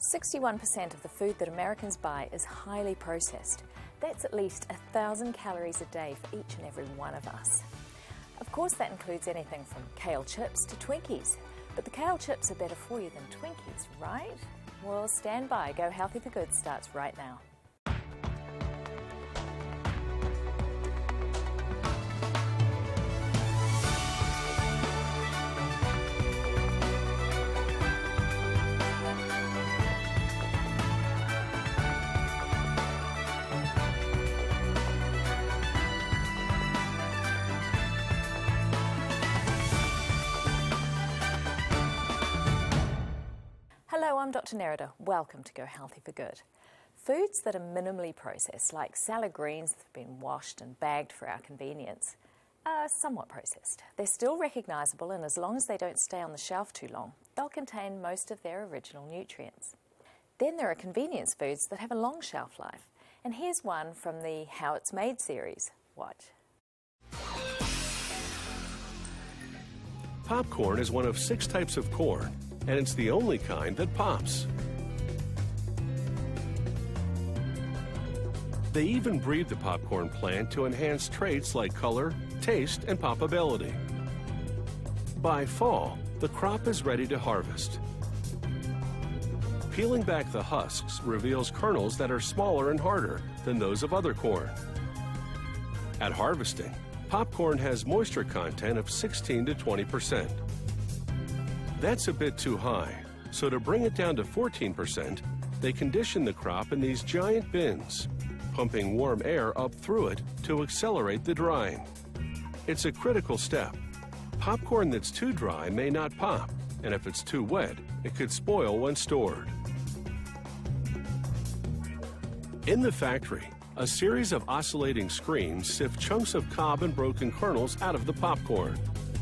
61% of the food that Americans buy is highly processed. That's at least 1,000 calories a day for each and every one of us. Of course, that includes anything from kale chips to Twinkies. But the kale chips are better for you than Twinkies, right? Well, stand by. Go Healthy for Good starts right now. Hello, I'm Dr. Nerida. Welcome to Go Healthy for Good. Foods that are minimally processed, like salad greens that have been washed and bagged for our convenience, are somewhat processed. They're still recognizable, and as long as they don't stay on the shelf too long, they'll contain most of their original nutrients. Then there are convenience foods that have a long shelf life. And here's one from the How It's Made series. Watch. Popcorn is one of 6 types of corn, and it's the only kind that pops. They even breed the popcorn plant to enhance traits like color, taste, and poppability. By fall, the crop is ready to harvest. Peeling back the husks reveals kernels that are smaller and harder than those of other corn. At harvesting, popcorn has moisture content of 16 to 20%. That's a bit too high, so to bring it down to 14%, they condition the crop in these giant bins, pumping warm air up through it to accelerate the drying. It's a critical step. Popcorn that's too dry may not pop, and if it's too wet, it could spoil when stored. In the factory, a series of oscillating screens sift chunks of cob and broken kernels out of the popcorn.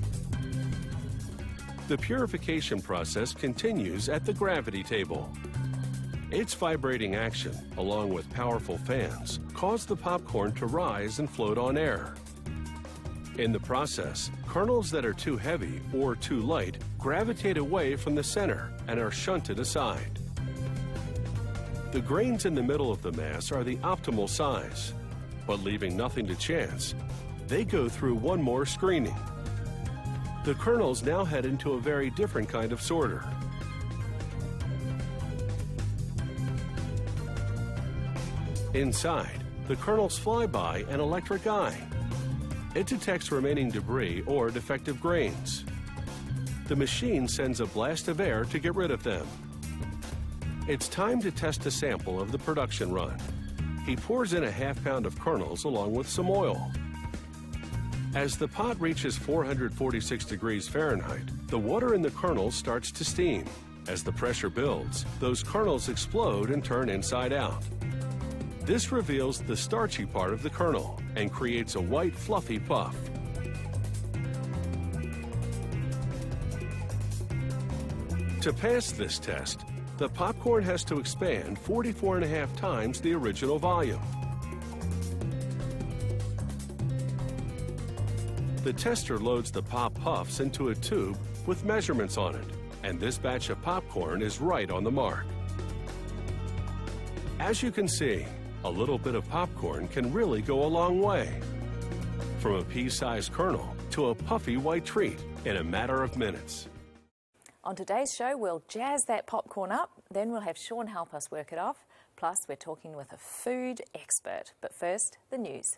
The purification process continues at the gravity table. Its vibrating action, along with powerful fans, cause the popcorn to rise and float on air. In the process, kernels that are too heavy or too light gravitate away from the center and are shunted aside. The grains in the middle of the mass are the optimal size, but leaving nothing to chance, they go through one more screening. The kernels now head into a very different kind of sorter. Inside, the kernels fly by an electric eye. It detects remaining debris or defective grains. The machine sends a blast of air to get rid of them. It's time to test a sample of the production run. He pours in a ½ pound of kernels along with some oil. As the pot reaches 446 degrees Fahrenheit, the water in the kernels starts to steam. As the pressure builds, those kernels explode and turn inside out. This reveals the starchy part of the kernel and creates a white, fluffy puff. To pass this test, the popcorn has to expand 44.5 times the original volume. The tester loads the pop puffs into a tube with measurements on it, and this batch of popcorn is right on the mark. As you can see, a little bit of popcorn can really go a long way. From a pea-sized kernel to a puffy white treat in a matter of minutes. On today's show, we'll jazz that popcorn up, then we'll have Sean help us work it off. Plus, we're talking with a food expert. But first, the news.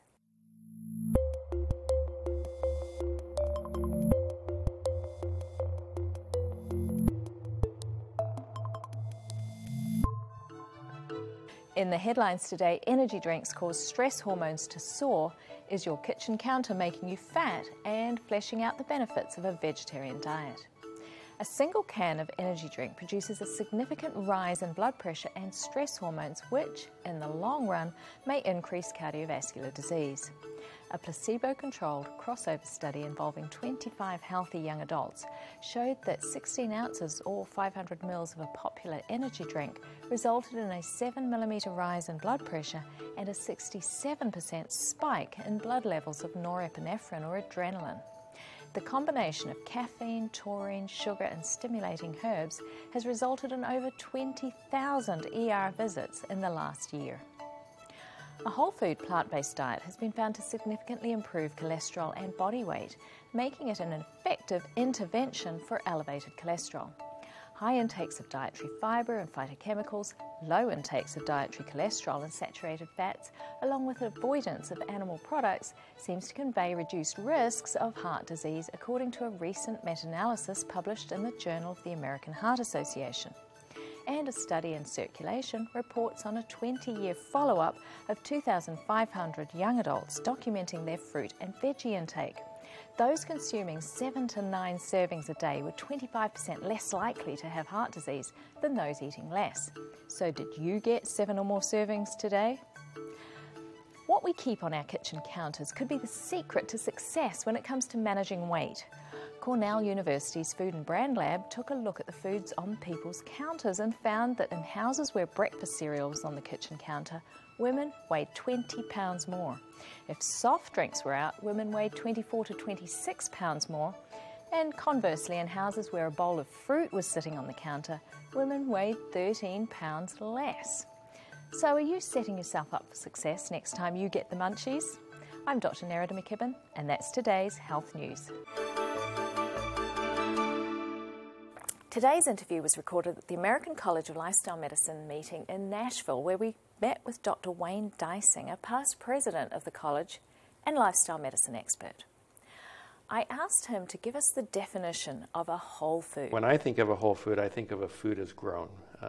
In the headlines today, energy drinks cause stress hormones to soar. Is your kitchen counter making you fat? And fleshing out the benefits of a vegetarian diet. A single can of energy drink produces a significant rise in blood pressure and stress hormones, which, in the long run, may increase cardiovascular disease. A placebo-controlled crossover study involving 25 healthy young adults showed that 16 ounces or 500 mils of a popular energy drink resulted in a 7mm rise in blood pressure and a 67% spike in blood levels of norepinephrine or adrenaline. The combination of caffeine, taurine, sugar and stimulating herbs has resulted in over 20,000 ER visits in the last year. A whole food plant-based diet has been found to significantly improve cholesterol and body weight, making it an effective intervention for elevated cholesterol. High intakes of dietary fibre and phytochemicals, low intakes of dietary cholesterol and saturated fats, along with avoidance of animal products, seems to convey reduced risks of heart disease, according to a recent meta-analysis published in the Journal of the American Heart Association. And a study in Circulation reports on a 20-year follow-up of 2,500 young adults documenting their fruit and veggie intake. Those consuming 7 to 9 servings a day were 25% less likely to have heart disease than those eating less. So did you get 7 or more servings today? What we keep on our kitchen counters could be the secret to success when it comes to managing weight. Cornell University's Food and Brand Lab took a look at the foods on people's counters and found that in houses where breakfast cereal was on the kitchen counter, women weighed 20 pounds more. If soft drinks were out, women weighed 24 to 26 pounds more. And conversely, in houses where a bowl of fruit was sitting on the counter, women weighed 13 pounds less. So are you setting yourself up for success next time you get the munchies? I'm Dr. Nerida McKibben, and that's today's Health News. Today's interview was recorded at the American College of Lifestyle Medicine meeting in Nashville, where we met with Dr. Wayne Dysing, a past president of the college and lifestyle medicine expert. I asked him to give us the definition of a whole food. When I think of a whole food, I think of a food as grown.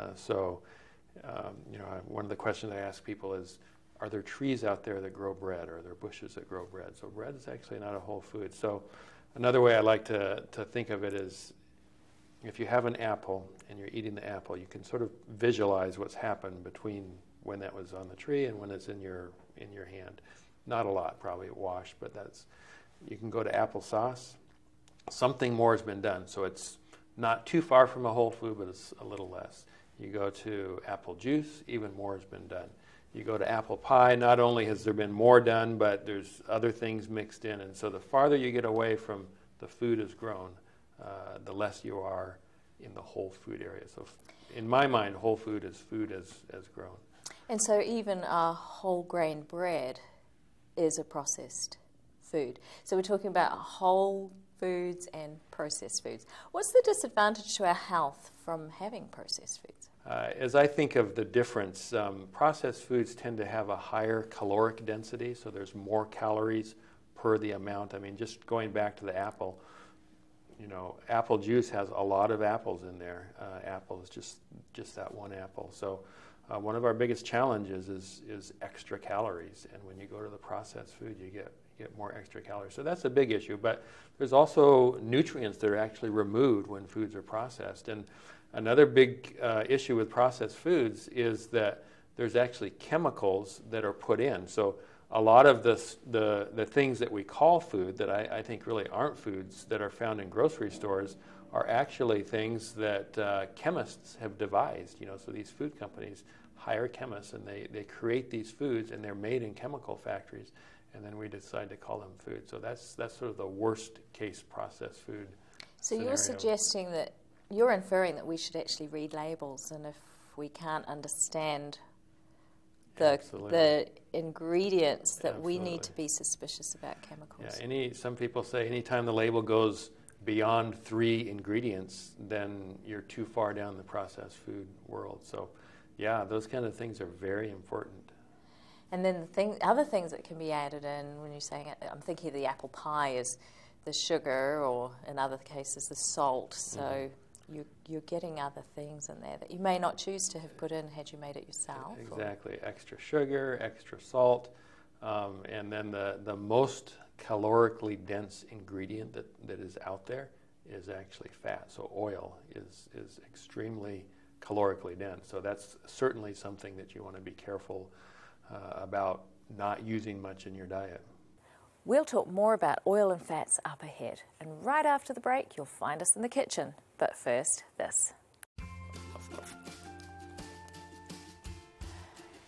One of the questions I ask people is, are there trees out there that grow bread, or are there bushes that grow bread? So bread is actually not a whole food. So another way I like to think of it is, if you have an apple and you're eating the apple, you can sort of visualize what's happened between when that was on the tree and when it's in your hand. Not a lot, probably a wash, but you can go to applesauce. Something more has been done, so it's not too far from a whole food, but it's a little less. You go to apple juice, even more has been done. You go to apple pie, not only has there been more done, but there's other things mixed in, and so the farther you get away from the food is grown, the less you are in the whole food area. So in my mind, whole food as grown. And so even a whole grain bread is a processed food. So we're talking about whole foods and processed foods. What's the disadvantage to our health from having processed foods? As I think of the difference, processed foods tend to have a higher caloric density, so there's more calories per the amount. I mean, just going back to the apple, apple juice has a lot of apples in there. Apple is just that one apple. So one of our biggest challenges is extra calories, and when you go to the processed food, you get more extra calories. So that's a big issue, but there's also nutrients that are actually removed when foods are processed. And another big issue with processed foods is that there's actually chemicals that are put in. So a lot of the things that we call food that I think really aren't foods that are found in grocery stores are actually things that chemists have devised. So these food companies hire chemists and they create these foods, and they're made in chemical factories, and then we decide to call them food. So that's sort of the worst case processed food. So scenario. You're inferring that we should actually read labels, and if we can't understand the ingredients, that we need to be suspicious about chemicals. Yeah, some people say anytime the label goes beyond 3 ingredients, then you're too far down the processed food world. So yeah, those kind of things are very important. And then other things that can be added in when you're saying it, I'm thinking of the apple pie is the sugar, or in other cases the salt. So you're getting other things in there that you may not choose to have put in had you made it yourself. Exactly. Extra sugar, extra salt, and then the most calorically dense ingredient that is out there is actually fat. So oil is extremely calorically dense. So that's certainly something that you want to be careful about not using much in your diet. We'll talk more about oil and fats up ahead. And right after the break, you'll find us in the kitchen. But first, this.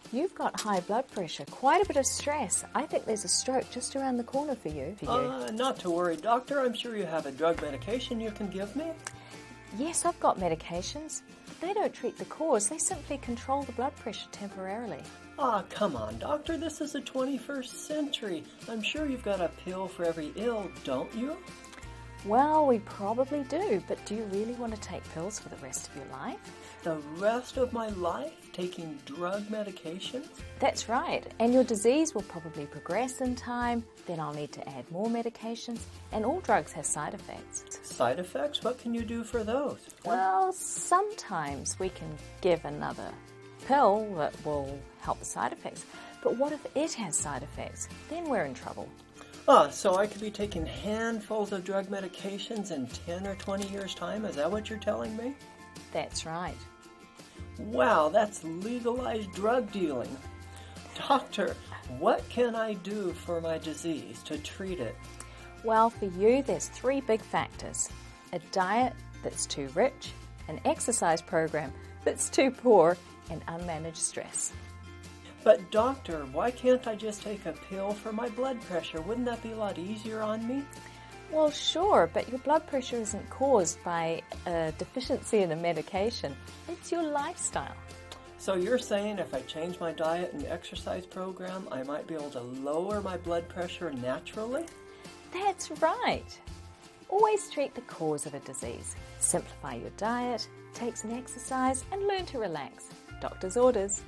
You've got high blood pressure, quite a bit of stress. I think there's a stroke just around the corner for you. Not to worry, doctor. I'm sure you have a drug medication you can give me. Yes, I've got medications. They don't treat the cause, they simply control the blood pressure temporarily. Come on, doctor. This is the 21st century. I'm sure you've got a pill for every ill, don't you? Well, we probably do, but do you really want to take pills for the rest of your life? The rest of my life taking drug medication? That's right, and your disease will probably progress in time, then I'll need to add more medications, and all drugs have side effects. Side effects? What can you do for those? Well, sometimes we can give another pill that will help the side effects, but what if it has side effects? Then we're in trouble. So I could be taking handfuls of drug medications in 10 or 20 years' time? Is that what you're telling me? That's right. Wow, that's legalized drug dealing. Doctor, what can I do for my disease to treat it? Well, for you, there's 3 big factors. A diet that's too rich, an exercise program that's too poor, and unmanaged stress. But doctor, why can't I just take a pill for my blood pressure? Wouldn't that be a lot easier on me? Well, sure, but your blood pressure isn't caused by a deficiency in a medication. It's your lifestyle. So you're saying if I change my diet and exercise program, I might be able to lower my blood pressure naturally? That's right. Always treat the cause of a disease. Simplify your diet, take some exercise, and learn to relax. Doctor's orders.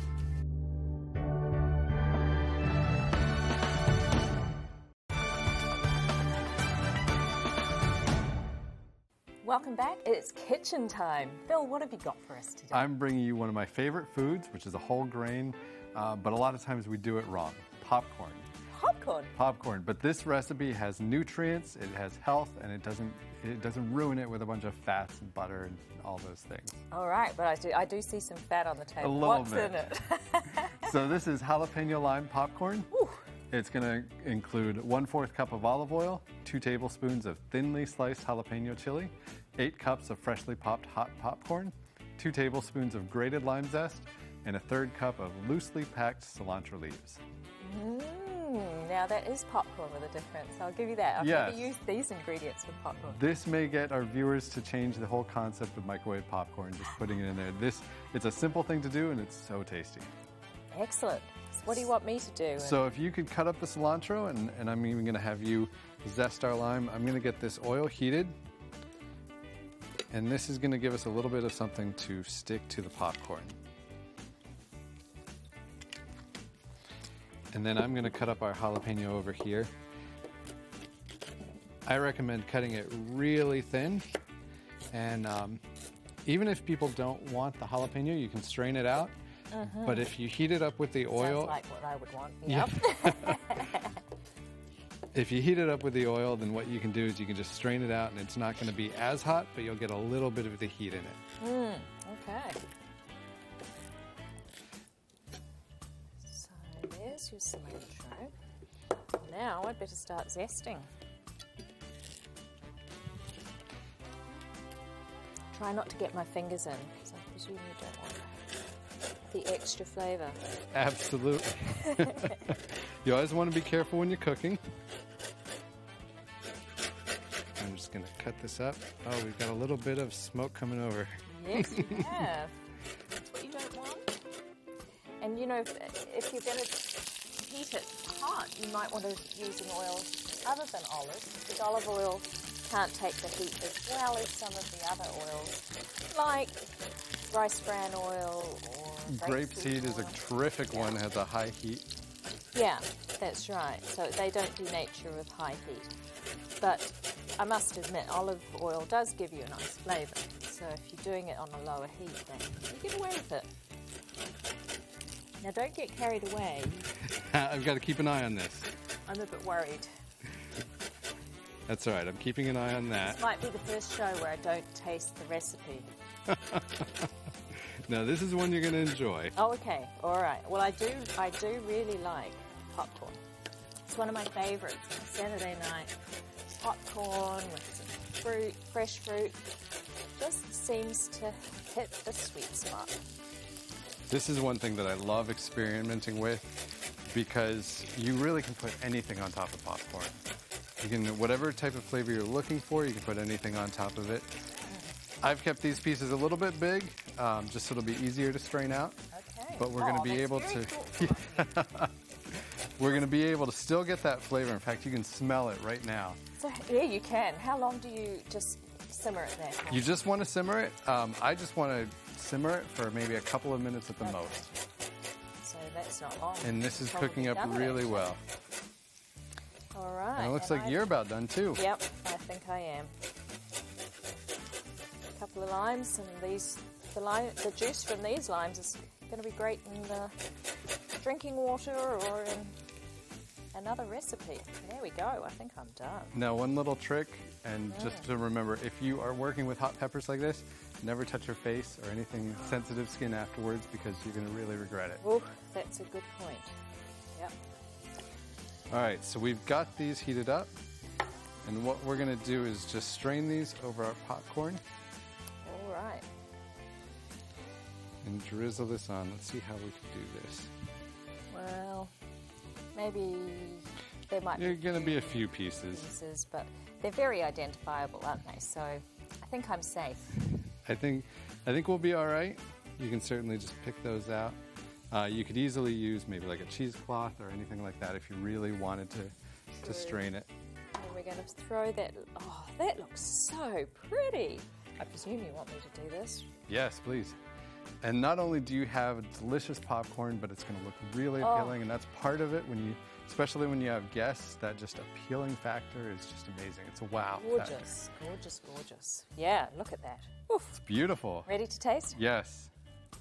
Welcome back. It's kitchen time. Bill, what have you got for us today? I'm bringing you one of my favorite foods, which is a whole grain, but a lot of times we do it wrong. Popcorn. Popcorn. Popcorn. But this recipe has nutrients, it has health, and it doesn't ruin it with a bunch of fats and butter and all those things. All right, but I do see some fat on the table. A little What's bit. in it? So this is jalapeno lime popcorn. Ooh. It's going to include 1/4 cup of olive oil, 2 tablespoons of thinly sliced jalapeno chili, 8 cups of freshly popped hot popcorn, 2 tablespoons of grated lime zest, and a 1/3 cup of loosely packed cilantro leaves. Now that is popcorn with a difference. I'll give you that. I've Yes. never used these ingredients with popcorn. This may get our viewers to change the whole concept of microwave popcorn, just putting it in there. It's a simple thing to do, and it's so tasty. Excellent. So what do you want me to do? So if you could cut up the cilantro, and I'm even going to have you zest our lime. I'm going to get this oil heated, and this is going to give us a little bit of something to stick to the popcorn. And then I'm going to cut up our jalapeno over here. I recommend cutting it really thin, and even if people don't want the jalapeno, you can strain it out. But if you heat it up with the oil... Sounds like what I would want. Yep. If you heat it up with the oil, then what you can do is you can just strain it out, and it's not going to be as hot, but you'll get a little bit of the heat in it. Okay. So there's your cilantro. Now I'd better start zesting. Try not to get my fingers in, because I presume you don't want the extra flavour. Absolutely. You always want to be careful when you're cooking. I'm just going to cut this up. Oh, we've got a little bit of smoke coming over. Yes, you have. That's what you don't want. And you know, if you're going to heat it hot, you might want to use an oil other than olive, because olive oil can't take the heat as well as some of the other oils, like rice bran oil or Grapeseed is a terrific one, has a high heat. Yeah, that's right. So they don't do nature with high heat. But I must admit, olive oil does give you a nice flavour. So if you're doing it on a lower heat, then you get away with it. Now don't get carried away. I've got to keep an eye on this. I'm a bit worried. That's all right. I'm keeping an eye on that. This might be the first show where I don't taste the recipe. Now, this is one you're going to enjoy. Oh, okay. All right. Well, I do really like popcorn. It's one of my favourites. Saturday night, popcorn with some fruit, fresh fruit. Just seems to hit the sweet spot. This is one thing that I love experimenting with because you really can put anything on top of popcorn. You can, whatever type of flavor you're looking for, you can put anything on top of it. I've kept these pieces a little bit big, just so it'll be easier to strain out. Okay. But we're going to be able to, we're going to be able to still get that flavor. In fact, you can smell it right now. So, yeah, you can. How long do you just simmer it there? You just want to simmer it. I just want to simmer it for maybe a couple of minutes at the most. So that's not long. And this is Probably cooking up done it, really actually. well. All right. And it looks like you're about done too. Yep, I think I am. A couple of limes, and the juice from these limes is going to be great in drinking water or in another recipe. There we go. I think I'm done. Now, one little trick, and just to remember, if you are working with hot peppers like this, never touch your face or anything sensitive skin afterwards because you're going to really regret it. Oh, that's a good point. Yep. All right, so we've got these heated up, and what we're going to do is just strain these over our popcorn All right. and drizzle this on. Let's see how we can do this. Well, maybe there might There are be going to be a few pieces. pieces, but they're very identifiable, aren't they? So I think I'm safe. I think we'll be all right. You can certainly just pick those out. You could easily use maybe like a cheesecloth or anything like that if you really wanted to strain it. And we're going to throw that. Oh, that looks so pretty. I presume you want me to do this. Yes, please. And not only do you have delicious popcorn, but it's going to look really appealing, and that's part of it especially when you have guests. That just appealing factor is just amazing. It's a wow factor. Gorgeous, gorgeous, gorgeous. Yeah, look at that. Oof. It's beautiful. Ready to taste? Yes.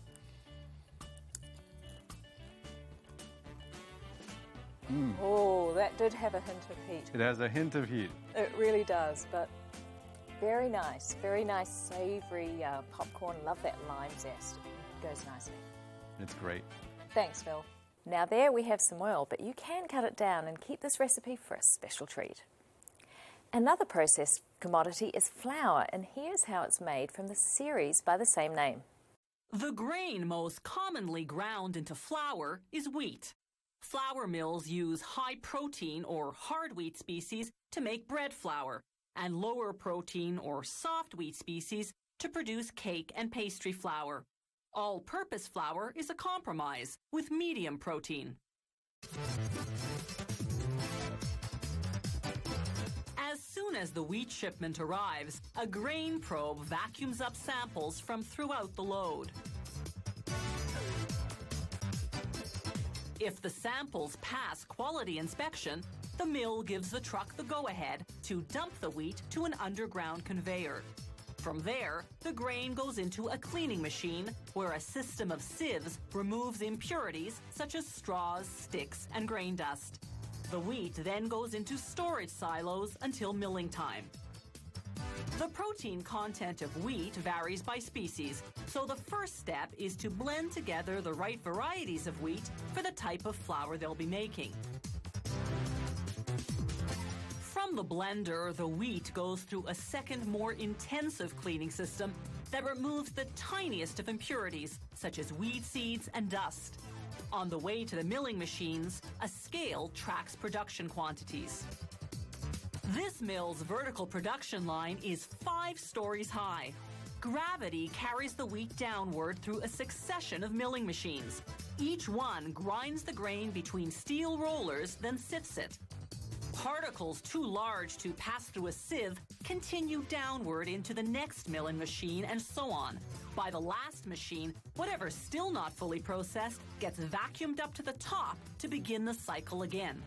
Oh, that did have a hint of heat. It has a hint of heat. It really does, but very nice, savoury popcorn. Love that lime zest. It goes nicely. It's great. Thanks, Phil. Now there we have some oil, but you can cut it down and keep this recipe for a special treat. Another processed commodity is flour, and here's how it's made from the series by the same name. The grain most commonly ground into flour is wheat. Flour mills use high-protein or hard wheat species to make bread flour, and lower-protein or soft wheat species to produce cake and pastry flour. All-purpose flour is a compromise with medium protein. As soon as the wheat shipment arrives, a grain probe vacuums up samples from throughout the load. If the samples pass quality inspection, the mill gives the truck the go-ahead to dump the wheat to an underground conveyor. From there, the grain goes into a cleaning machine where a system of sieves removes impurities such as straws, sticks, and grain dust. The wheat then goes into storage silos until milling time. The protein content of wheat varies by species, so the first step is to blend together the right varieties of wheat for the type of flour they'll be making. From the blender, the wheat goes through a second, more intensive cleaning system that removes the tiniest of impurities, such as weed seeds and dust. On the way to the milling machines, a scale tracks production quantities. This mill's vertical production line is 5 stories high. Gravity carries the wheat downward through a succession of milling machines. Each one grinds the grain between steel rollers, then sifts it. Particles too large to pass through a sieve continue downward into the next milling machine, and so on. By the last machine, whatever's still not fully processed gets vacuumed up to the top to begin the cycle again.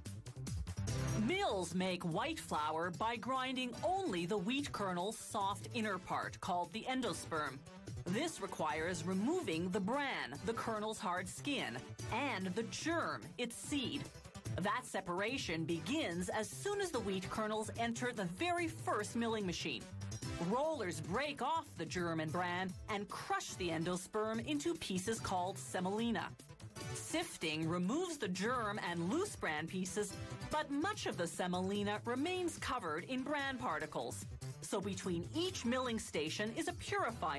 Mills make white flour by grinding only the wheat kernel's soft inner part, called the endosperm. This requires removing the bran, the kernel's hard skin, and the germ, its seed. That separation begins as soon as the wheat kernels enter the very first milling machine. Rollers break off the germ and bran and crush the endosperm into pieces called semolina. Sifting removes the germ and loose bran pieces, but much of the semolina remains covered in bran particles. So between each milling station is a purifier,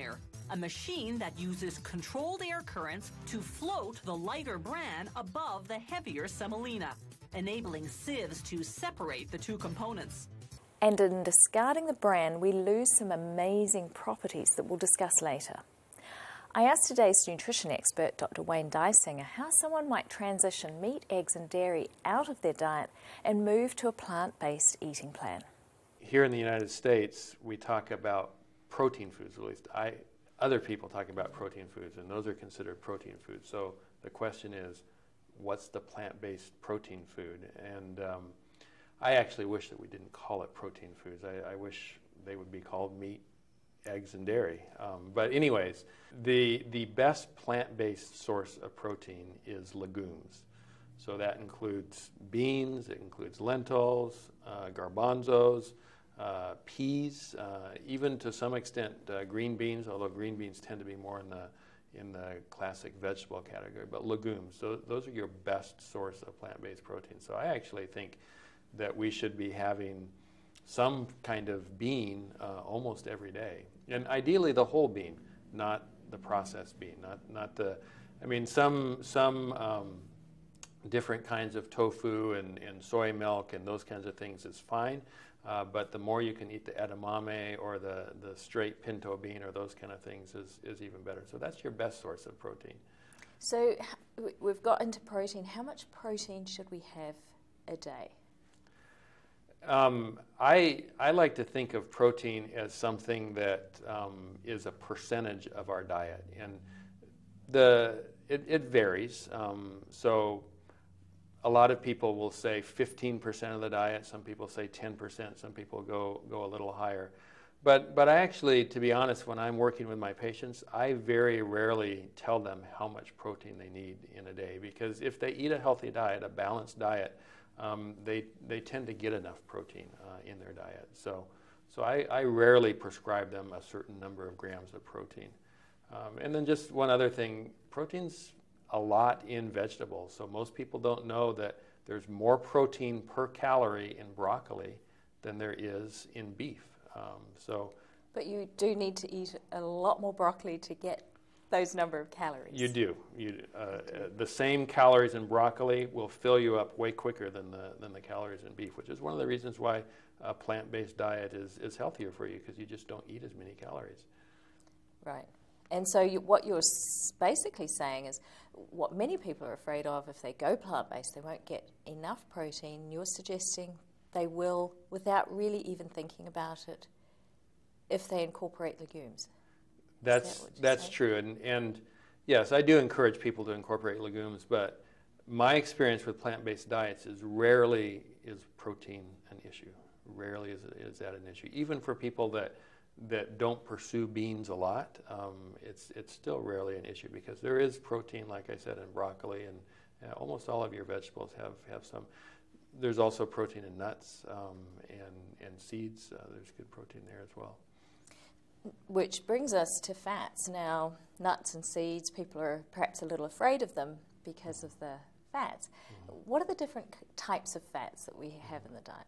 a machine that uses controlled air currents to float the lighter bran above the heavier semolina, enabling sieves to separate the two components. And in discarding the bran, we lose some amazing properties that we'll discuss later. I asked today's nutrition expert, Dr. Wayne Dysinger, how someone might transition meat, eggs and dairy out of their diet and move to a plant-based eating plan. Here in the United States, we talk about protein foods, at least other people talk about protein foods, and those are considered protein foods. So the question is, what's the plant-based protein food? And I actually wish that we didn't call it protein foods. I wish they would be called meat, eggs, and dairy. But anyways, the best plant-based source of protein is legumes. So that includes beans, it includes lentils, garbanzos, peas, even to some extent green beans, although green beans tend to be more in the classic vegetable category, but legumes. So those are your best source of plant-based protein. So I actually think that we should be having some kind of bean almost every day, and ideally the whole bean, not the processed bean, not the. I mean, some different kinds of tofu and soy milk and those kinds of things is fine, but the more you can eat the edamame or the straight pinto bean or those kind of things is even better. So that's your best source of protein. So we've got into protein. How much protein should we have a day? I like to think of protein as something that is a percentage of our diet, and it varies. So a lot of people will say 15% of the diet. Some people say 10%. Some people go a little higher. But I actually, to be honest, when I'm working with my patients, I very rarely tell them how much protein they need in a day, because if they eat a healthy diet, a balanced diet, they tend to get enough protein in their diet. So I rarely prescribe them a certain number of grams of protein. And then just one other thing, protein's a lot in vegetables. So most people don't know that there's more protein per calorie in broccoli than there is in beef. But you do need to eat a lot more broccoli to get those number of calories. You do. The same calories in broccoli will fill you up way quicker than the calories in beef, which is one of the reasons why a plant-based diet is healthier for you, because you just don't eat as many calories. Right. And so what you're basically saying is what many people are afraid of, if they go plant-based, they won't get enough protein. You're suggesting they will, without really even thinking about it, if they incorporate legumes. That's true, and yes, I do encourage people to incorporate legumes, but my experience with plant-based diets is rarely is protein an issue. Rarely is that an issue. Even for people that don't pursue beans a lot, it's still rarely an issue, because there is protein, like I said, in broccoli, and almost all of your vegetables have some. There's also protein in nuts and seeds. There's good protein there as well. Which brings us to fats. Now, nuts and seeds, people are perhaps a little afraid of them because of the fats. What are the different types of fats that we have in the diet?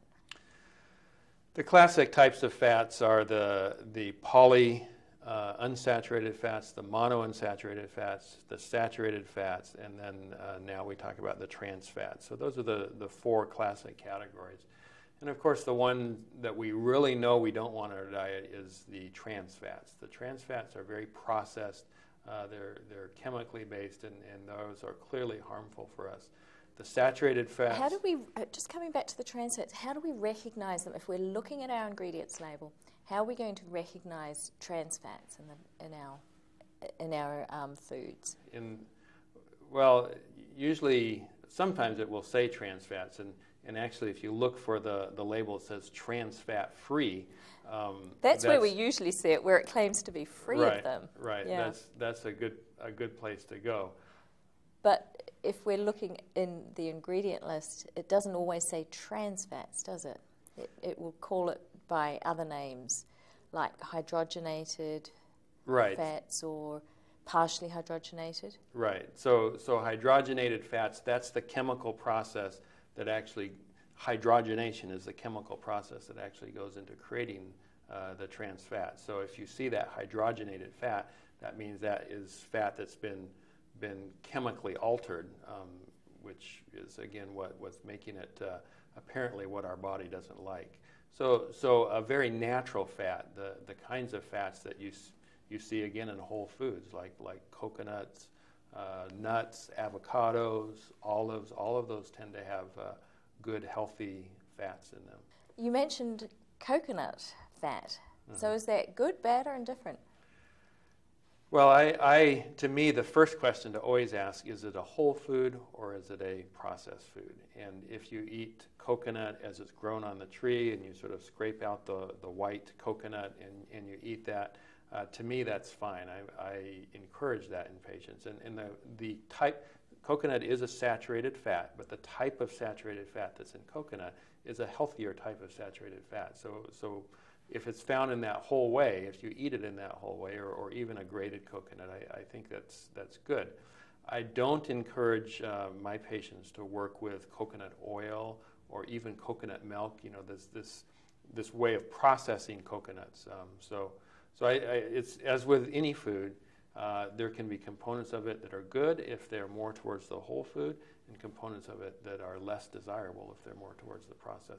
The classic types of fats are the poly unsaturated fats, the monounsaturated fats, the saturated fats, and then now we talk about the trans fats. So those are the four classic categories. And of course, the one that we really know we don't want in our diet is the trans fats. The trans fats are very processed. They're chemically based, and those are clearly harmful for us. The saturated fats. How do we, just coming back to the trans fats, how do we recognize them? If we're looking at our ingredients label, how are we going to recognize trans fats in our foods? Well, usually, sometimes it will say trans fats, and actually, if you look for the label, it says trans fat free. That's where we usually see it, where it claims to be free of them. Right. Yeah. That's a good place to go. But if we're looking in the ingredient list, it doesn't always say trans fats, does it? It will call it by other names, like hydrogenated fats or partially hydrogenated. Right. So hydrogenated fats, that's the chemical process that actually, hydrogenation is the chemical process that actually goes into creating the trans fat. So if you see that hydrogenated fat, that means that is fat that's been chemically altered, which is again what's making it apparently what our body doesn't like. So a very natural fat, the kinds of fats that you see again in whole foods, like coconuts, nuts, avocados, olives, all of those tend to have good, healthy fats in them. You mentioned coconut fat. So is that good, bad, or indifferent? Well, to me, the first question to always ask, is it a whole food or is it a processed food? And if you eat coconut as it's grown on the tree and you sort of scrape out the white coconut and you eat that, to me, that's fine. I encourage that in patients. And the type, coconut is a saturated fat, but the type of saturated fat that's in coconut is a healthier type of saturated fat. So if it's found in that whole way, if you eat it in that whole way, or even a grated coconut, I think that's good. I don't encourage my patients to work with coconut oil or even coconut milk. You know, this way of processing coconuts. So it's as with any food, there can be components of it that are good if they're more towards the whole food, and components of it that are less desirable if they're more towards the process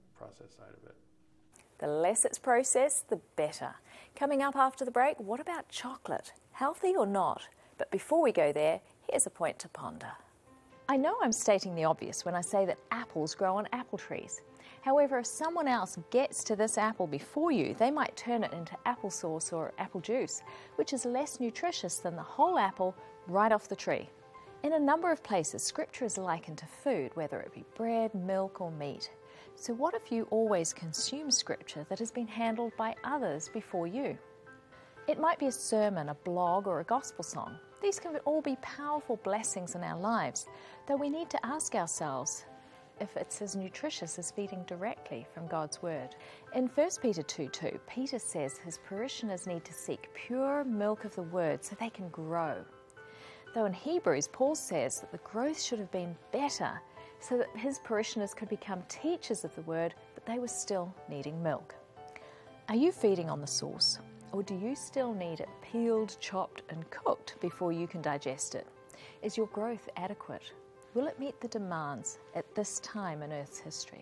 side of it. The less it's processed, the better. Coming up after the break, what about chocolate? Healthy or not? But before we go there, here's a point to ponder. I know I'm stating the obvious when I say that apples grow on apple trees. However, if someone else gets to this apple before you, they might turn it into applesauce or apple juice, which is less nutritious than the whole apple right off the tree. In a number of places, Scripture is likened to food, whether it be bread, milk, or meat. So what if you always consume Scripture that has been handled by others before you? It might be a sermon, a blog, or a gospel song. These can all be powerful blessings in our lives, though we need to ask ourselves if it's as nutritious as feeding directly from God's Word. In 1 Peter 2:2, Peter says his parishioners need to seek pure milk of the Word so they can grow. Though in Hebrews, Paul says that the growth should have been better so that his parishioners could become teachers of the Word, but they were still needing milk. Are you feeding on the source, or do you still need it peeled, chopped, and cooked before you can digest it? Is your growth adequate? Will it meet the demands at this time in Earth's history?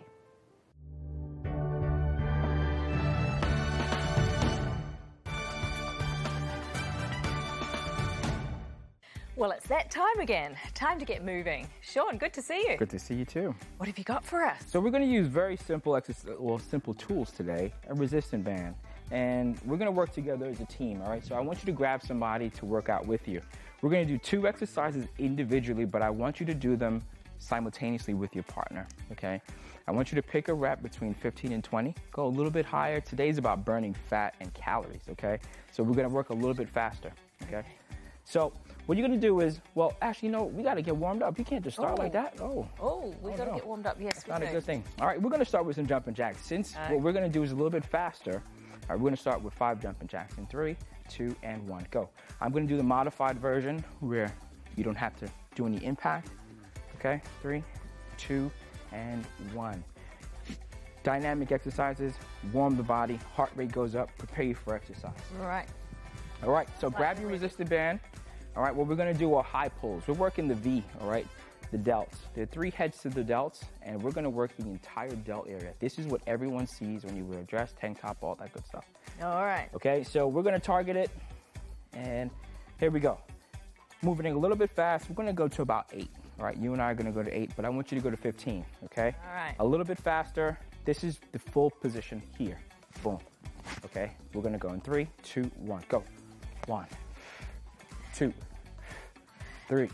Well, it's that time again. Time to get moving. Sean, good to see you. Good to see you too. What have you got for us? So we're going to use very simple simple tools today, a resistant band. And we're going to work together as a team, all right? So I want you to grab somebody to work out with you. We're going to do 2 exercises individually, but I want you to do them simultaneously with your partner, okay? I want you to pick a rep between 15 and 20. Go a little bit higher. Today's about burning fat and calories, okay? So we're going to work a little bit faster, okay? So what you're going to do is, well, actually, no, we got to get warmed up. You can't just start like that. We've got to get warmed up. Yes, that's not a good thing. All right, we're going to start with some jumping jacks. Since what we're going to do is a little bit faster, all right, we're going to start with 5 jumping jacks in 3, 2, and 1. Go. I'm going to do the modified version where you don't have to do any impact. Okay, 3, 2, and 1. Dynamic exercises, warm the body, heart rate goes up, prepare you for exercise. All right, so grab your resistant band. All right, well, we're going to do our high pulls. We're working the V, all right, the delts. There are 3 heads to the delts, and we're going to work the entire delt area. This is what everyone sees when you wear a dress, tank top, all that good stuff. All right. Okay, so we're going to target it, and here we go. Moving a little bit fast, we're going to go to about 8. All right, you and I are going to go to 8, but I want you to go to 15, okay? All right. A little bit faster. This is the full position here. Boom. Okay, we're going to go in 3, 2, 1. Go. 1, 2, 3,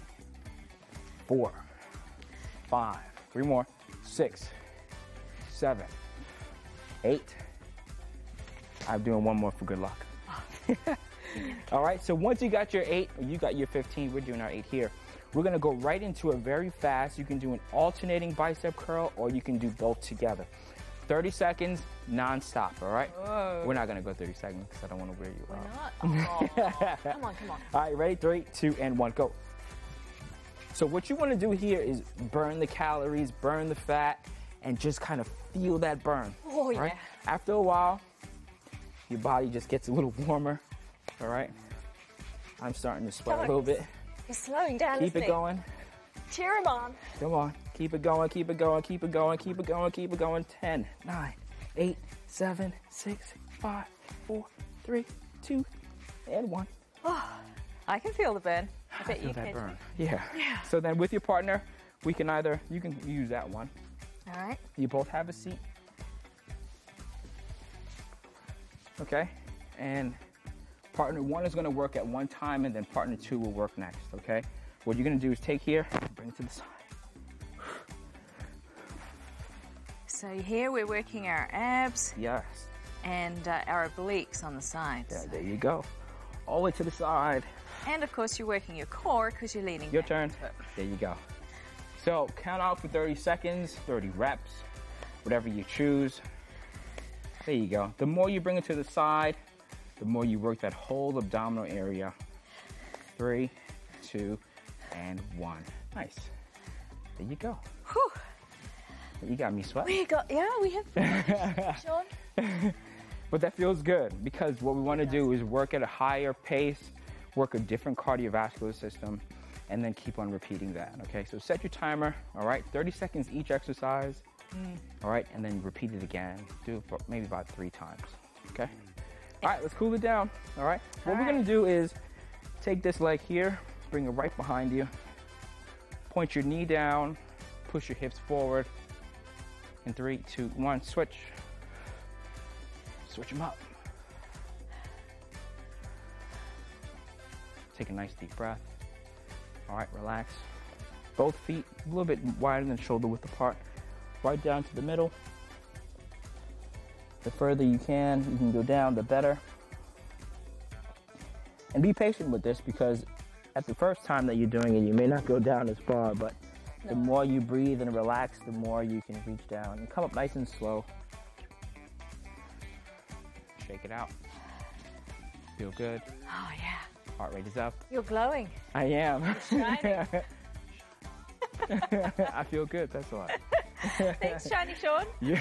4, 5. 3 more. 6, 7, 8. I'm doing 1 more for good luck. All right, so once you got your 8, or you got your 15, we're doing our 8 here. We're going to go right into a very fast. You can do an alternating bicep curl, or you can do both together. 30 seconds, non-stop, all right? Whoa. We're not going to go 30 seconds because I don't want to wear you out. We're not? Oh, come on. All right, ready? 3, 2, and 1, go. So what you want to do here is burn the calories, burn the fat, and just kind of feel that burn. Oh, yeah. Right? After a while, your body just gets a little warmer, all right? I'm starting to sweat Come a on. little bit. He's slowing down, Keep isn't it he? going. Cheer him on. Come on. Keep it going, keep it going, keep it going, keep it going, keep it going. 10, 9, 8, 7, 6, 5, 4, 3, 2, and 1. I can feel the burn. I bet Feel you that can. burn. Yeah. So then with your partner, we can either, you can use that one. All right. You both have a seat. Okay? And partner 1 is going to work at one time, and then partner 2 will work next, okay? What you're going to do is take here, bring it to the side. So here we're working our abs Yes. and our obliques on the sides. Yeah, there you go. All the way to the side. And of course you're working your core because you're leaning Your back turn. into it. There you go. So count out for 30 seconds, 30 reps, whatever you choose. There you go. The more you bring it to the side, the more you work that whole abdominal area. 3, 2, and 1. Nice. There you go. Whew. You got me sweating. We have Sean. But that feels good because what we want to do is work at a higher pace, work a different cardiovascular system, and then keep on repeating that, okay? So set your timer, all right? 30 seconds each exercise, all right? And then repeat it again. Do it for maybe about 3 times, okay? All right, let's cool it down, all right? What we're going to do is take this leg here, bring it right behind you, point your knee down, push your hips forward. In 3, 2, 1, switch. Switch them up. Take a nice deep breath. All right, relax. Both feet a little bit wider than shoulder width apart. Right down to the middle. The further you can go down, the better. And be patient with this because at the first time that you're doing it, you may not go down as far, but the more you breathe and relax, the more you can reach down. And come up nice and slow. Shake it out. Feel good. Oh yeah. Heart rate is up. You're glowing. I am. Shining. I feel good, that's all. Thanks, Shiny Sean. Yeah.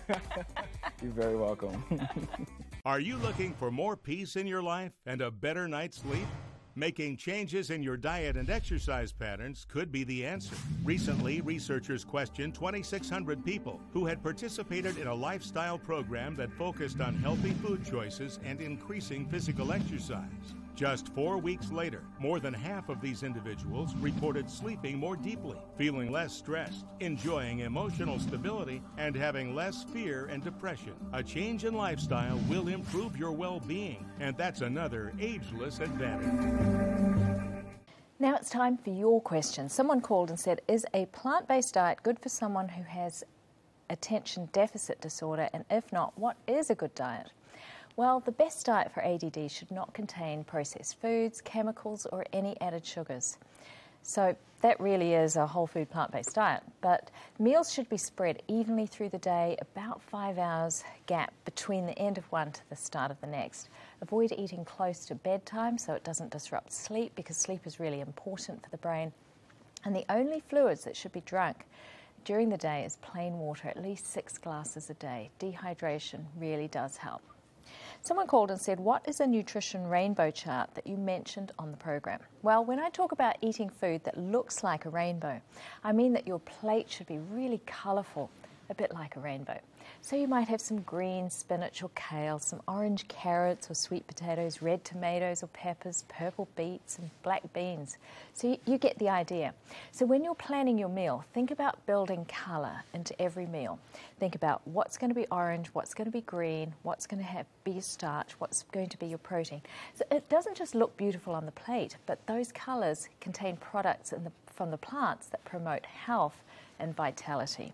You're very welcome. Are you looking for more peace in your life and a better night's sleep? Making changes in your diet and exercise patterns could be the answer. Recently, researchers questioned 2,600 people who had participated in a lifestyle program that focused on healthy food choices and increasing physical exercise. Just 4 weeks later, more than half of these individuals reported sleeping more deeply, feeling less stressed, enjoying emotional stability, and having less fear and depression. A change in lifestyle will improve your well-being, and that's another ageless advantage. Now it's time for your question. Someone called and said, is a plant-based diet good for someone who has attention deficit disorder? And if not, what is a good diet? Well, the best diet for ADD should not contain processed foods, chemicals, or any added sugars. So that really is a whole food plant-based diet. But meals should be spread evenly through the day, about 5 hours gap between the end of one to the start of the next. Avoid eating close to bedtime so it doesn't disrupt sleep, because sleep is really important for the brain. And the only fluids that should be drunk during the day is plain water, at least 6 glasses a day. Dehydration really does help. Someone called and said, what is a nutrition rainbow chart that you mentioned on the program? Well, when I talk about eating food that looks like a rainbow, I mean that your plate should be really colourful, a bit like a rainbow. So you might have some green spinach or kale, some orange carrots or sweet potatoes, red tomatoes or peppers, purple beets and black beans. So you get the idea. So when you're planning your meal, think about building colour into every meal. Think about what's going to be orange, what's going to be green, what's going to be your starch, what's going to be your protein. So it doesn't just look beautiful on the plate, but those colours contain products from the plants that promote health and vitality.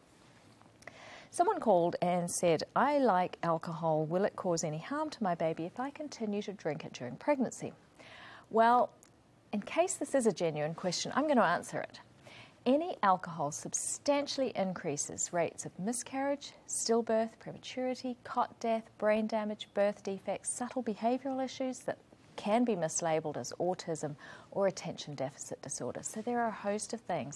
Someone called and said, I like alcohol. Will it cause any harm to my baby if I continue to drink it during pregnancy? Well, in case this is a genuine question, I'm going to answer it. Any alcohol substantially increases rates of miscarriage, stillbirth, prematurity, cot death, brain damage, birth defects, subtle behavioural issues that can be mislabeled as autism or attention deficit disorder. So there are a host of things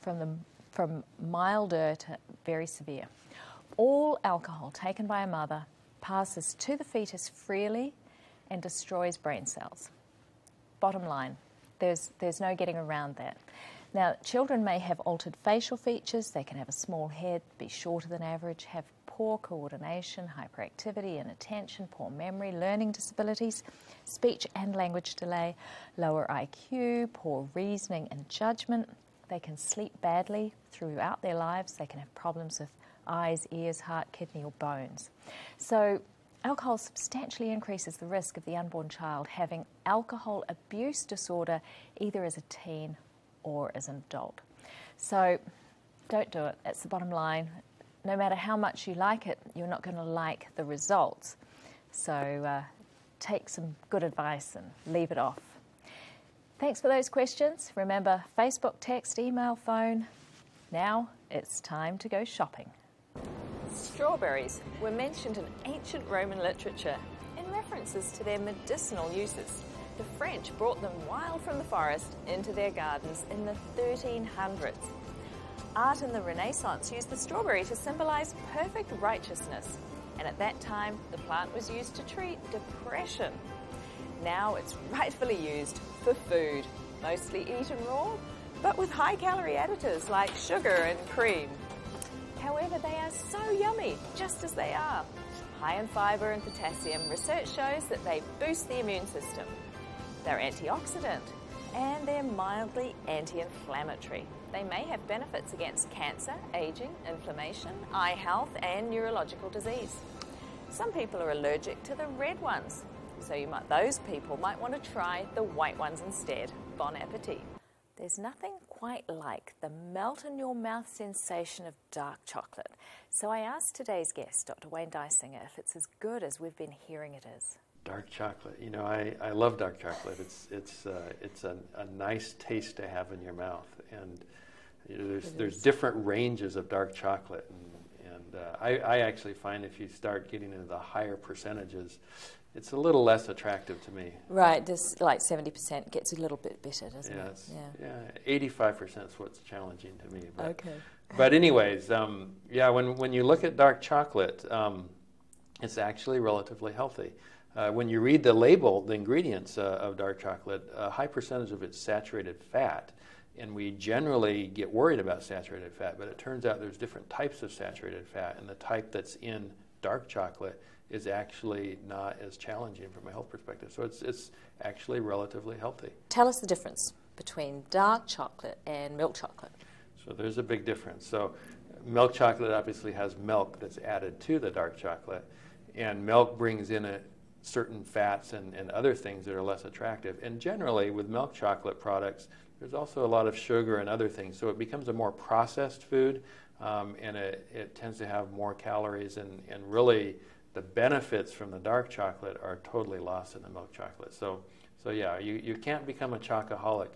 from milder to very severe. All alcohol taken by a mother passes to the fetus freely and destroys brain cells. Bottom line, there's no getting around that. Now, children may have altered facial features. They can have a small head, be shorter than average, have poor coordination, hyperactivity, inattention, poor memory, learning disabilities, speech and language delay, lower IQ, poor reasoning and judgment. They can sleep badly throughout their lives. They can have problems with eyes, ears, heart, kidney, or bones. So alcohol substantially increases the risk of the unborn child having alcohol abuse disorder either as a teen or as an adult. So don't do it. That's the bottom line. No matter how much you like it, you're not going to like the results. So take some good advice and leave it off. Thanks for those questions. Remember, Facebook, text, email, phone. Now it's time to go shopping. Strawberries were mentioned in ancient Roman literature in references to their medicinal uses. The French brought them wild from the forest into their gardens in the 1300s. Art in the Renaissance used the strawberry to symbolize perfect righteousness, and at that time the plant was used to treat depression. Now it's rightfully used for food, mostly eaten raw, but with high-calorie additives like sugar and cream. However, they are so yummy, just as they are. High in fiber and potassium, research shows that they boost the immune system. They're antioxidant, and they're mildly anti-inflammatory. They may have benefits against cancer, aging, inflammation, eye health, and neurological disease. Some people are allergic to the red ones, so those people might want to try the white ones instead. Bon appetit. There's nothing quite like the melt-in-your-mouth sensation of dark chocolate. So I asked today's guest, Dr. Wayne Dysinger, if it's as good as we've been hearing it is. Dark chocolate. You know, I love dark chocolate. It's a nice taste to have in your mouth, and you know, there's different ranges of dark chocolate, and I actually find if you start getting into the higher percentages, it's a little less attractive to me. Right, this like 70% gets a little bit bitter, doesn't it? Yeah, 85% is what's challenging to me. But, okay. But anyways, when you look at dark chocolate, it's actually relatively healthy. When you read the label, the ingredients of dark chocolate, a high percentage of it's saturated fat. And we generally get worried about saturated fat, but it turns out there's different types of saturated fat, and the type that's in dark chocolate is actually not as challenging from a health perspective. So it's actually relatively healthy. Tell us the difference between dark chocolate and milk chocolate. So there's a big difference. So milk chocolate obviously has milk that's added to the dark chocolate, and milk brings in certain fats and other things that are less attractive. And generally with milk chocolate products, there's also a lot of sugar and other things. So it becomes a more processed food, and it tends to have more calories, and really the benefits from the dark chocolate are totally lost in the milk chocolate. So yeah, you can't become a chocoholic.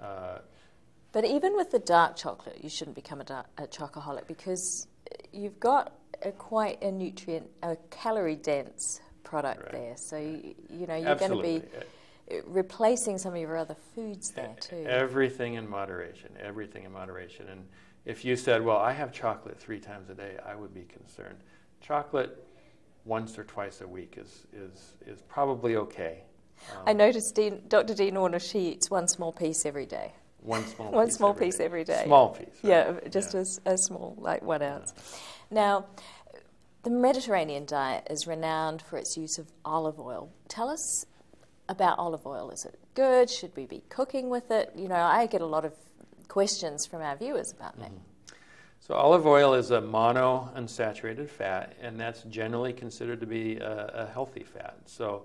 But even with the dark chocolate, you shouldn't become a chocoholic, because you've got quite a calorie-dense product Right. there. So, you're going to Absolutely. be replacing some of your other foods there too. Everything in moderation, And if you said, well, I have chocolate 3 times a day, I would be concerned. Chocolate once or twice a week is probably okay. I noticed Dr. Dean Warner, she eats one small piece every day. One small One piece small every piece day. every day. Small piece. Right? Yeah, just a small, like 1 ounce. Now, the Mediterranean diet is renowned for its use of olive oil. Tell us about olive oil. Is it good? Should we be cooking with it? You know, I get a lot of questions from our viewers about that. So olive oil is a monounsaturated fat, and that's generally considered to be a healthy fat. So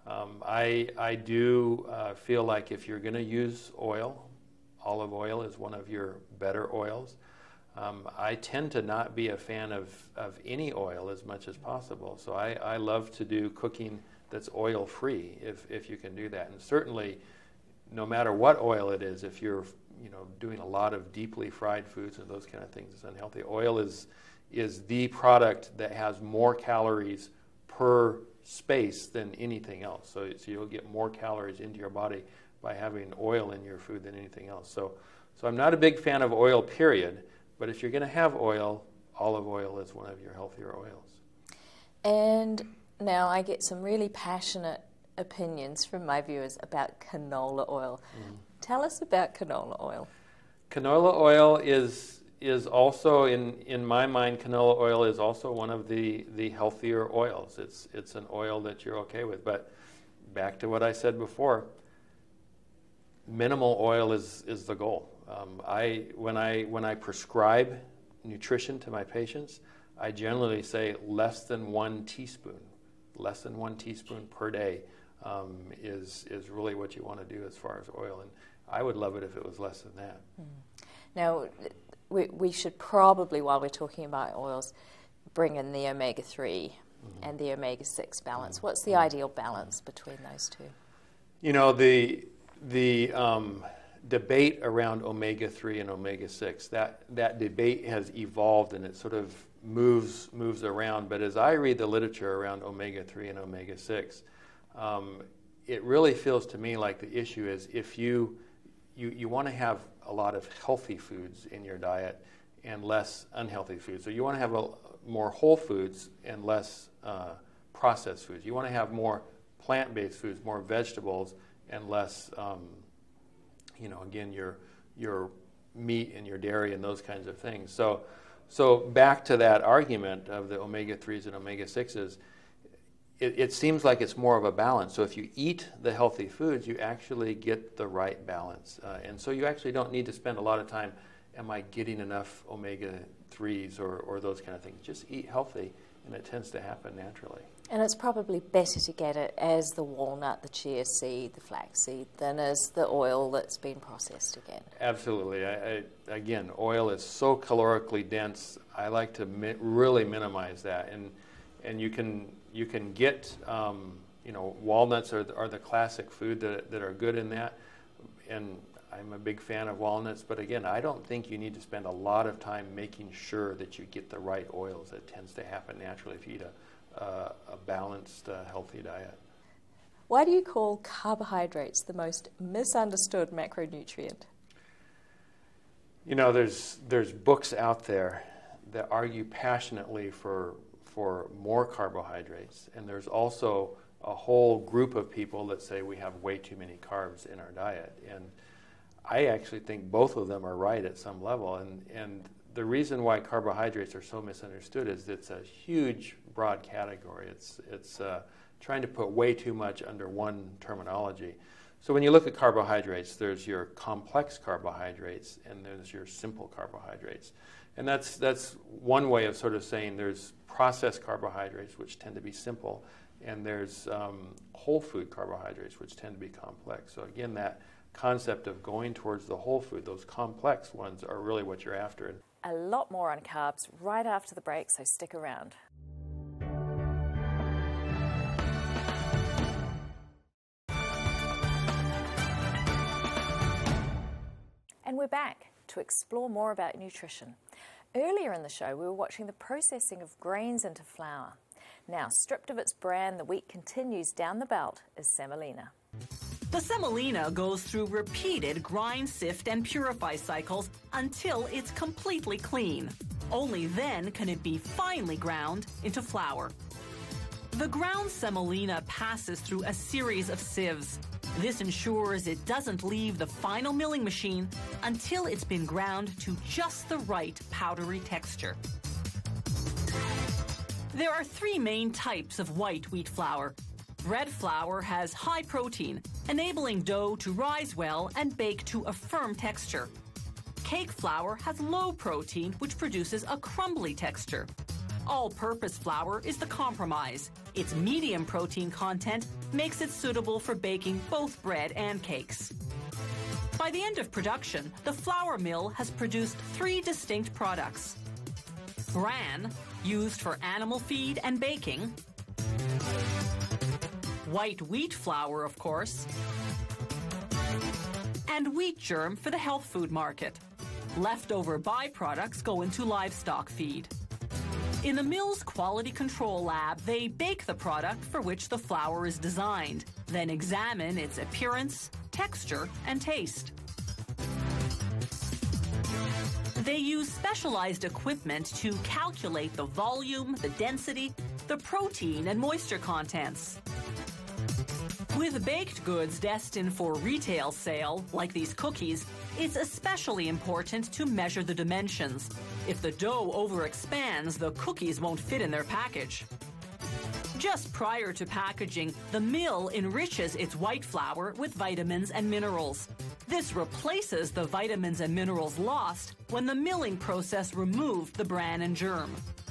I do feel like if you're going to use oil, olive oil is one of your better oils. I tend to not be a fan of any oil as much as possible. So I love to do cooking that's oil-free if you can do that. And certainly, no matter what oil it is, if you're doing a lot of deeply fried foods and those kind of things, it's unhealthy. Oil is the product that has more calories per space than anything else. So you'll get more calories into your body by having oil in your food than anything else. So I'm not a big fan of oil, period. But if you're going to have oil, olive oil is one of your healthier oils. And now I get some really passionate opinions from my viewers about canola oil. Tell us about canola oil. Canola oil is also, in my mind, canola oil is also one of the healthier oils. It's an oil that you're okay with. But back to what I said before, minimal oil is the goal. When I prescribe nutrition to my patients, I generally say less than 1 teaspoon. Less than 1 teaspoon per day is really what you want to do as far as oil. And I would love it if it was less than that. Now, we should probably, while we're talking about oils, bring in the omega-3 and the omega-6 balance. What's the ideal balance between those two? You know, the debate around omega-3 and omega-6, that debate has evolved and it sort of moves around. But as I read the literature around omega-3 and omega-6, it really feels to me like the issue is if you want to have a lot of healthy foods in your diet and less unhealthy foods. So you want to have more whole foods and less processed foods. You want to have more plant-based foods, more vegetables, and less, again, your meat and your dairy and those kinds of things. So back to that argument of the omega-3s and omega-6s, it seems like it's more of a balance. So if you eat the healthy foods, you actually get the right balance. And so you actually don't need to spend a lot of time, am I getting enough omega-3s or those kind of things. Just eat healthy, and it tends to happen naturally. And it's probably better to get it as the walnut, the chia seed, the flaxseed, than as the oil that's been processed again. Absolutely. Again, oil is so calorically dense. I like to really minimize that. And you can get, walnuts are the classic food that are good in that. And I'm a big fan of walnuts. But again, I don't think you need to spend a lot of time making sure that you get the right oils. That tends to happen naturally if you eat a balanced, healthy diet. Why do you call carbohydrates the most misunderstood macronutrient? You know, there's books out there that argue passionately for more carbohydrates, and there's also a whole group of people that say we have way too many carbs in our diet. And I actually think both of them are right at some level. And the reason why carbohydrates are so misunderstood is it's a huge, broad category. It's trying to put way too much under one terminology. So when you look at carbohydrates, there's your complex carbohydrates and there's your simple carbohydrates. And that's one way of sort of saying there's processed carbohydrates, which tend to be simple, and there's whole food carbohydrates, which tend to be complex. So again, that concept of going towards the whole food, those complex ones are really what you're after. A lot more on carbs right after the break, so stick around. And we're back to explore more about nutrition. Earlier in the show, we were watching the processing of grains into flour. Now, stripped of its bran, the wheat continues down the belt as semolina. The semolina goes through repeated grind, sift, and purify cycles until it's completely clean. Only then can it be finely ground into flour. The ground semolina passes through a series of sieves. This ensures it doesn't leave the final milling machine until it's been ground to just the right powdery texture. There are three main types of white wheat flour. Red flour has high protein, enabling dough to rise well and bake to a firm texture. Cake flour has low protein, which produces a crumbly texture. All-purpose flour is the compromise. Its medium protein content makes it suitable for baking both bread and cakes. By the end of production, the flour mill has produced three distinct products. Bran, used for animal feed and baking. White wheat flour, of course. And wheat germ for the health food market. Leftover byproducts go into livestock feed. In the mill's quality control lab, they bake the product for which the flour is designed, then examine its appearance, texture, and taste. They use specialized equipment to calculate the volume, the density, the protein, and moisture contents. With baked goods destined for retail sale, like these cookies, it's especially important to measure the dimensions. If the dough overexpands, the cookies won't fit in their package. Just prior to packaging, the mill enriches its white flour with vitamins and minerals. This replaces the vitamins and minerals lost when the milling process removed the bran and germ.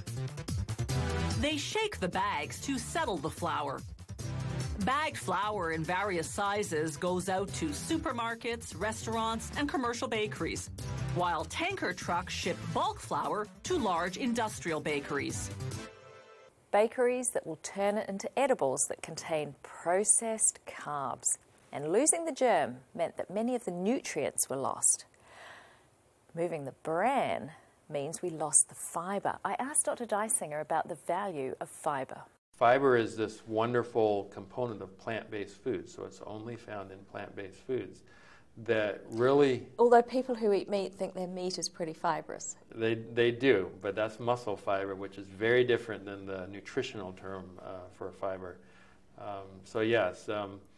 They shake the bags to settle the flour. Bagged flour in various sizes goes out to supermarkets, restaurants, and commercial bakeries, while tanker trucks ship bulk flour to large industrial bakeries. Bakeries that will turn it into edibles that contain processed carbs. And losing the germ meant that many of the nutrients were lost. Moving the bran means we lost the fiber. I asked Dr. Deisinger about the value of fiber. Fiber is this wonderful component of plant-based foods, so it's only found in plant-based foods that really... Although people who eat meat think their meat is pretty fibrous. They do, but that's muscle fiber, which is very different than the nutritional term for fiber. So yes,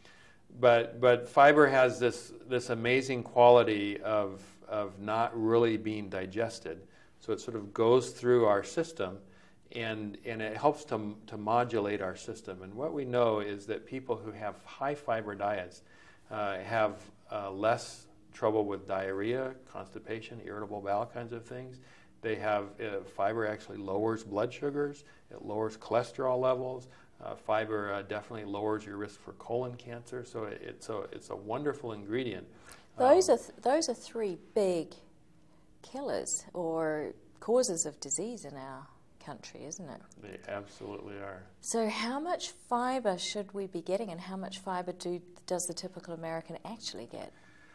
but fiber has this amazing quality of not really being digested. So it sort of goes through our system, and it helps to modulate our system. And what we know is that people who have high fiber diets have less trouble with diarrhea, constipation, irritable bowel kinds of things. They have fiber actually lowers blood sugars, it lowers cholesterol levels. Fiber definitely lowers your risk for colon cancer. So it's a wonderful ingredient. Those are three big killers or causes of disease in our country, isn't it? They absolutely are. So how much fiber should we be getting, and how much fiber does the typical American actually get?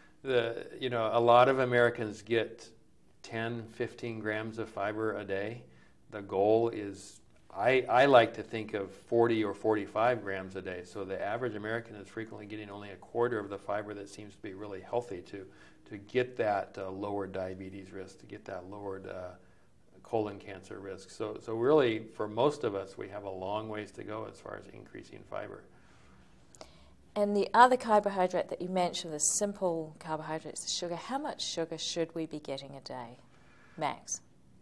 A lot of Americans get 10, 15 grams of fiber a day. The goal is, I like to think of 40 or 45 grams a day. So the average American is frequently getting only a quarter of the fiber that seems to be really healthy to get that lowered diabetes risk, to get that lowered colon cancer risk. So really, for most of us, we have a long ways to go as far as increasing fiber. And the other carbohydrate that you mentioned, the simple carbohydrates, the sugar, how much sugar should we be getting a day, max?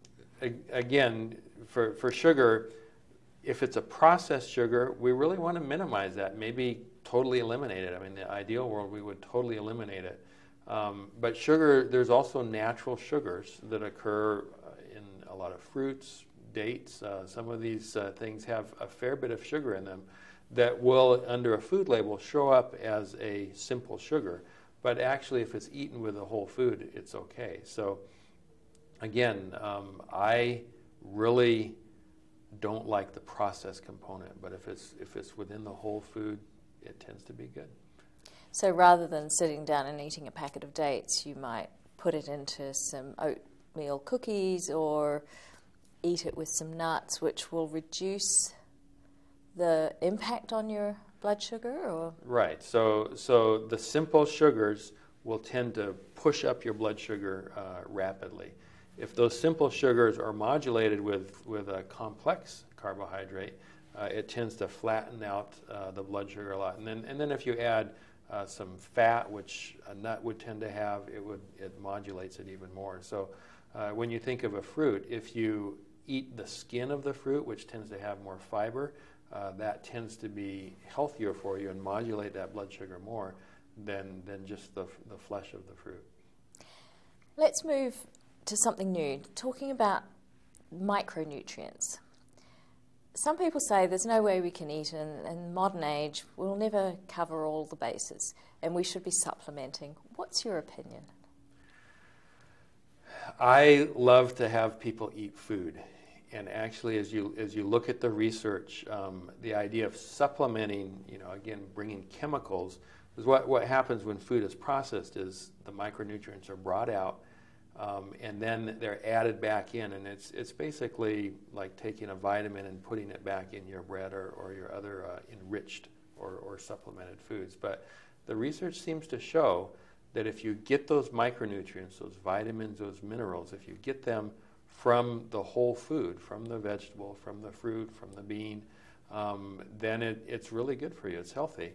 Again, for sugar, if it's a processed sugar, we really want to minimize that, maybe totally eliminate it. I mean, in the ideal world, we would totally eliminate it. But sugar, there's also natural sugars that occur in a lot of fruits, dates. Some of these things have a fair bit of sugar in them that will, under a food label, show up as a simple sugar. But actually, if it's eaten with a whole food, it's okay. So again, I really don't like the processed component, but if it's within the whole food, it tends to be good. So rather than sitting down and eating a packet of dates, you might put it into some oatmeal cookies or eat it with some nuts, which will reduce the impact on your blood sugar? Or? Right. So the simple sugars will tend to push up your blood sugar rapidly. If those simple sugars are modulated with a complex carbohydrate, it tends to flatten out the blood sugar a lot. And then if you add some fat, which a nut would tend to have, it modulates it even more. So when you think of a fruit, if you eat the skin of the fruit, which tends to have more fiber, that tends to be healthier for you and modulate that blood sugar more than just the flesh of the fruit. Let's move to something new, talking about micronutrients. Some people say there's no way we can eat in the modern age. We'll never cover all the bases, and we should be supplementing. What's your opinion? I love to have people eat food. And actually, as you look at the research, the idea of supplementing, again, bringing chemicals, is what happens when food is processed is the micronutrients are brought out, and then they're added back in, and it's basically like taking a vitamin and putting it back in your bread or your other enriched or supplemented foods. But the research seems to show that if you get those micronutrients, those vitamins, those minerals, if you get them from the whole food, from the vegetable, from the fruit, from the bean, then it's really good for you. It's healthy.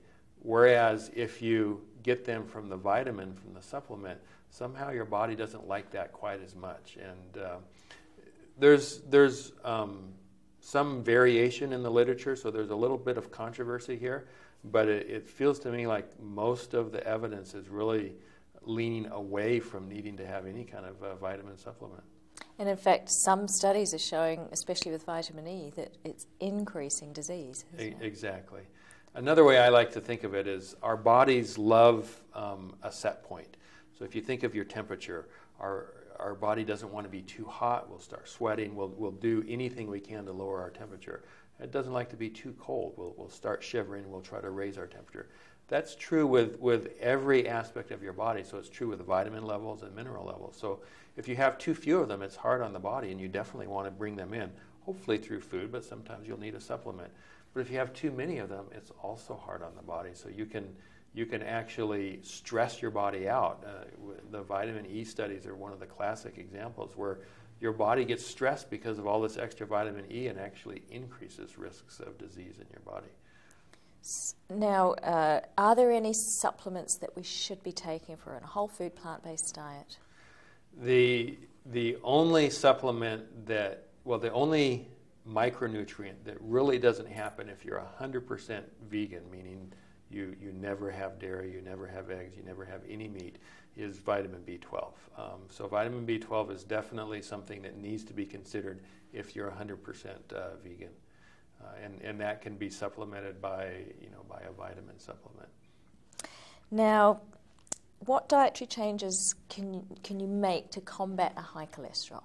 Whereas if you get them from the vitamin, from the supplement, somehow your body doesn't like that quite as much. And there's some variation in the literature, so there's a little bit of controversy here, but it feels to me like most of the evidence is really leaning away from needing to have any kind of vitamin supplement. And in fact, some studies are showing, especially with vitamin E, that it's increasing disease. Exactly. Another way I like to think of it is our bodies love a set point. So if you think of your temperature, our body doesn't want to be too hot. We'll start sweating. We'll do anything we can to lower our temperature. It doesn't like to be too cold. We'll start shivering. We'll try to raise our temperature. That's true with every aspect of your body. So it's true with vitamin levels and mineral levels. So if you have too few of them, it's hard on the body, and you definitely want to bring them in, hopefully through food, but sometimes you'll need a supplement. But if you have too many of them, it's also hard on the body. So you can actually stress your body out. The vitamin E studies are one of the classic examples where your body gets stressed because of all this extra vitamin E and actually increases risks of disease in your body. Now, are there any supplements that we should be taking for a whole food plant-based diet? The only supplement the only micronutrient that really doesn't happen if you're 100% vegan, meaning you never have dairy, you never have eggs, you never have any meat, is vitamin B12. So vitamin B12 is definitely something that needs to be considered if you're 100% vegan. And that can be supplemented by a vitamin supplement. Now, what dietary changes can you make to combat a high cholesterol?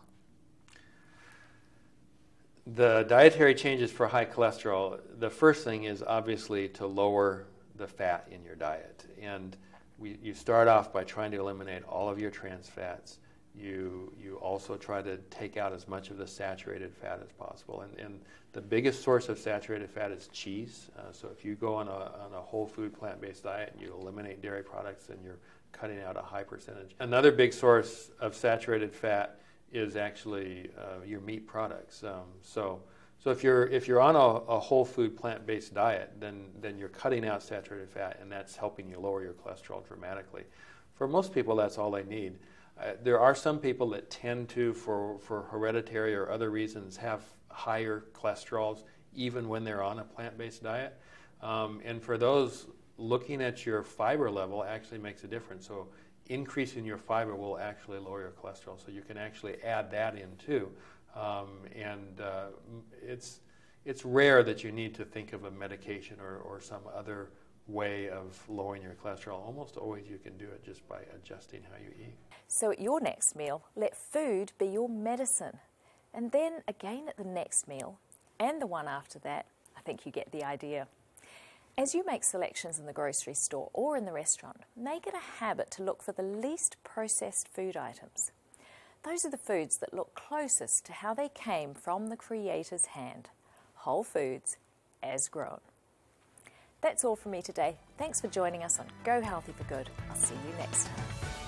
The dietary changes for high cholesterol, the first thing is obviously to lower the fat in your diet. And you start off by trying to eliminate all of your trans fats. You also try to take out as much of the saturated fat as possible. And the biggest source of saturated fat is cheese. So if you go on a whole food plant-based diet and you eliminate dairy products, then you're cutting out a high percentage. Another big source of saturated fat is actually your meat products. So if you're on a whole food plant-based diet, then you're cutting out saturated fat, and that's helping you lower your cholesterol dramatically. For most people, that's all they need. There are some people that tend to, for hereditary or other reasons, have higher cholesterols even when they're on a plant-based diet. And for those, looking at your fiber level actually makes a difference. So increasing your fiber will actually lower your cholesterol. So you can actually add that in too. It's rare that you need to think of a medication or some other way of lowering your cholesterol. Almost always you can do it just by adjusting how you eat. So at your next meal, let food be your medicine. And then again at the next meal, and the one after that, I think you get the idea. As you make selections in the grocery store or in the restaurant, make it a habit to look for the least processed food items. Those are the foods that look closest to how they came from the Creator's hand. Whole foods, as grown. That's all from me today. Thanks for joining us on Go Healthy for Good. I'll see you next time.